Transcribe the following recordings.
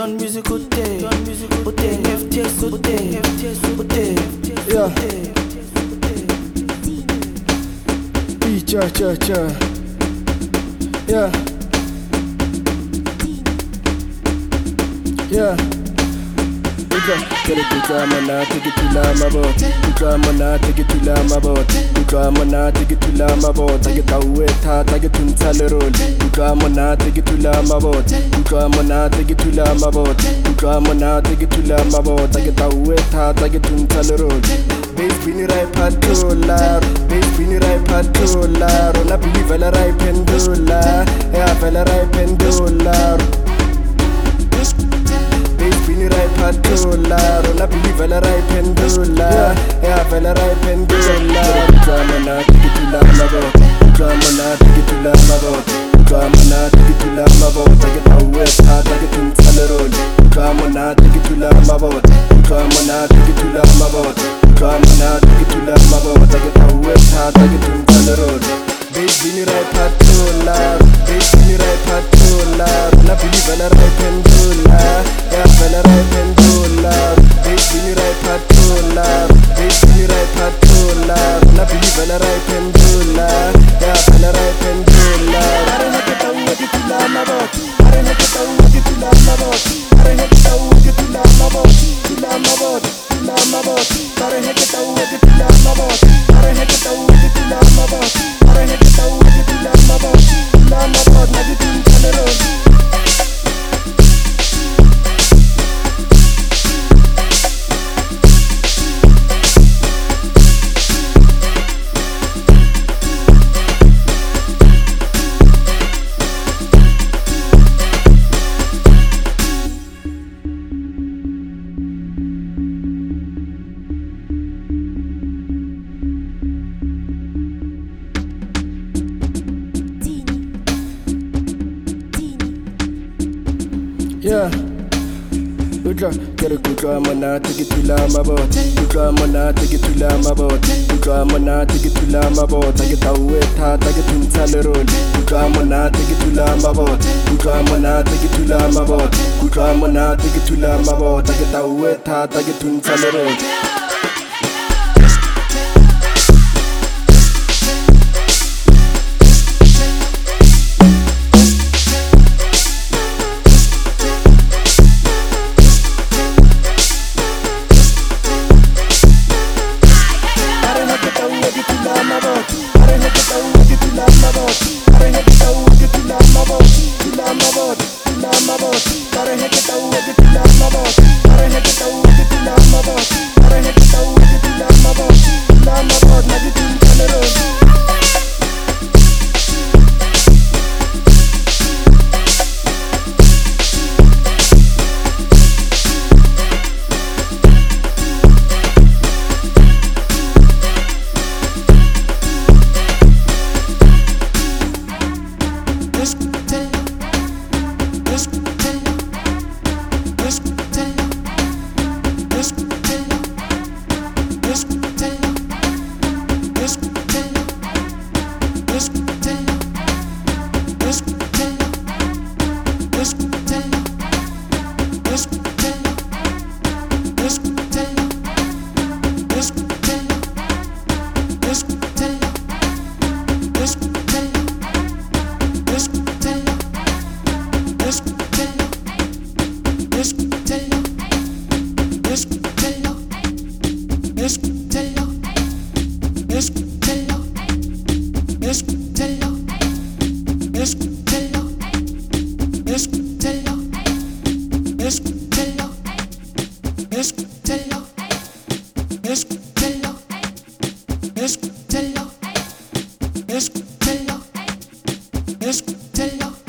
Done music au thé, FTS au thé, Yeah. Cha. Yeah. Yeah. Kutramana tigitula mabot, kutramana tigitula mabot, kutramana tigitula mabot, tagitaweta tagituntalerol, kutramana tigitula mabot, kutramana tigitula mabot, kutramana tigitula mabot, tagitaweta tagituntalerol. Bass bini rai patola, bass bini rai patola, rona bini vela rai pendula, yeah vela rai pendula. Bini rai patola, rona bini vela rai pendula, yeah vela rai pendula. Kutramana tigitula mabot, kutramana tigitula mabot, kutramana tigitula mabot, tagitaweta tagituntalerol, kutramana tigitula mabot, kutramana tigitula mabot, kutramana tigitula mabot, tagitaweta tagituntalerol. Bass bini rai patola, bass bini rai patola, rona bini vela rai pendula, yeah vela rai pendula. Bass bini rai patola, bass bini rai patola, rona bini vela rai pendula, yeah vela rai pendula. Are hakata ugitula mabot, are hakata ugitula mabot, are hakata ugitula mabot, tula mabot, tula mabot, are hakata ugitula mabot, are hakata ugitula mabot, are hakata ugitula mabot, tula mabot, nagituntalerol. Yeah, kutramana tigitula mabot, kutramana tigitula mabot, kutramana tigitula mabot, tagitaweta tagituntalerol, kutramana tigitula mabot, kutramana tigitula mabot, kutramana tigitula mabot, tagitaweta tagituntalerol.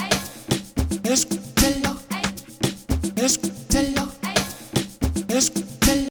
Escúchalo.